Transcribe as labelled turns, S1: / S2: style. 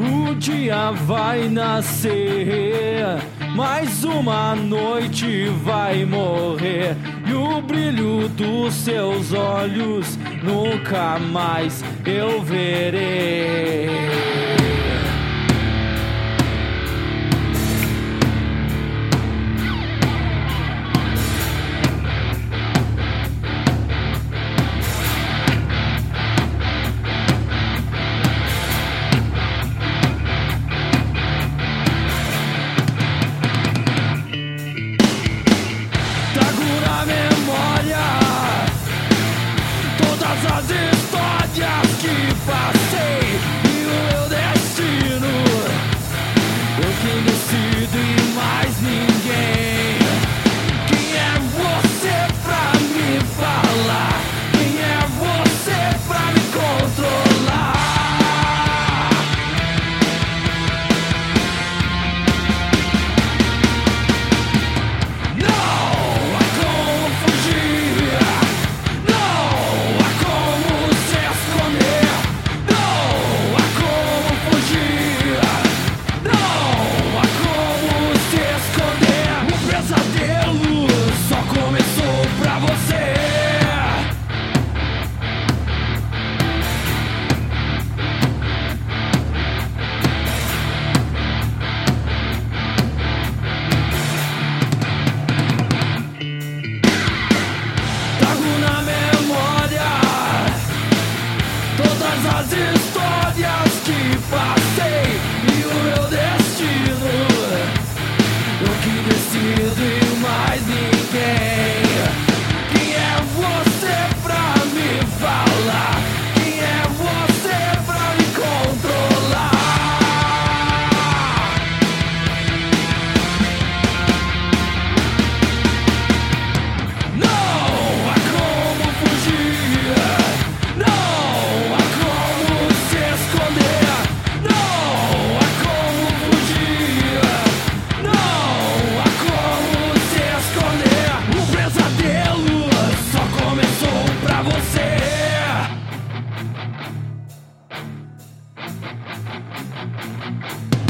S1: O dia vai nascer, mais uma noite vai morrer, e o brilho dos seus olhos nunca mais eu verei. As histórias que passei e o meu destino, eu quem decido e mais ninguém. Quem é você pra me falar? Quem é você pra me controlar? Não há como fugir. As histórias que passei e o meu destino, eu que decido e mais ninguém. Quem é você pra me falar? Quem é você pra me controlar? Não há como fugir. Não há como se esconder. Não há como fugir. Não há como se esconder. O pesadelo só começou pra você.